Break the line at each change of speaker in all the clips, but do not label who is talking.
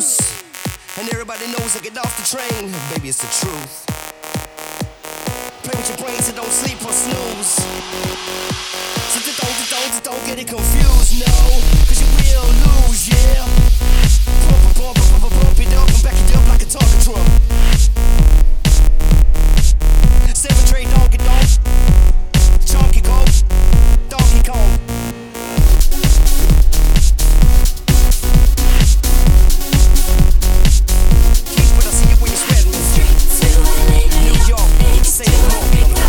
loose. And everybody knows I get off the train. Baby, it's the truth. Play with your brains and don't sleep or snooze. So don't get it confused, no. Cause you will lose, yeah. Pump it up and back it up like a talking drum. Seven tray donkey donk. Chunky go. Donkey Kong. Keep it, I see you when you're sweating. New York, say it more.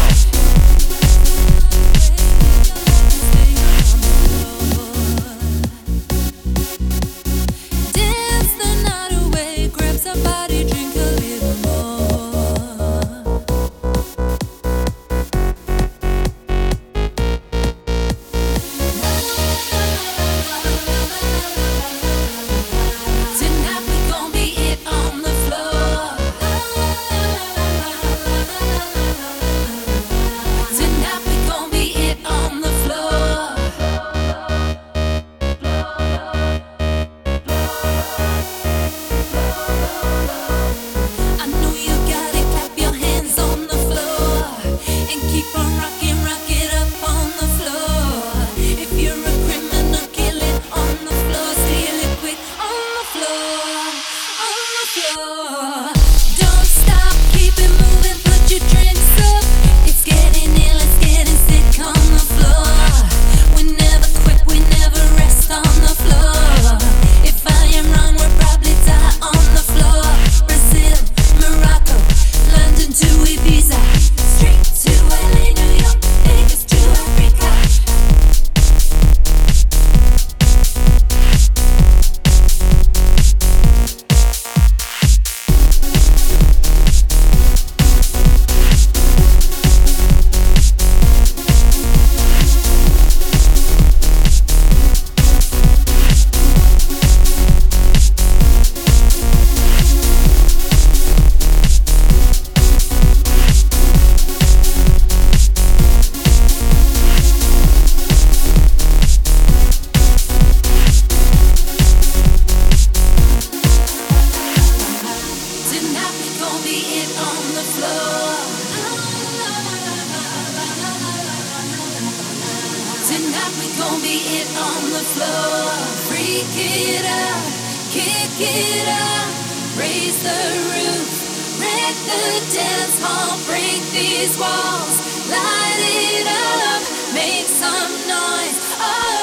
Somebody drink a little more. Tonight we gon' be it on the floor. Tonight we gon' be it on the floor. I know you got it, clap your hands on the floor and keep on rocking, rock it up on the floor. If you're a criminal, kill it on the floor, steal it quick on the floor, on the floor. Don't stop, keep it moving, put your drinks up. It's getting ill, it's getting sick on the floor. We never quit, we never rest on the floor. If I am wrong, we'll probably die on the floor. Brazil, Morocco, London to Ibiza, straight to LA, New York, Vegas to Africa. Tonight we gon' be it on the floor. Tonight we gon' be it on the floor. Freak it up, kick it up, raise the roof, wreck the dance hall, break these walls, light it up, make some noise. Oh.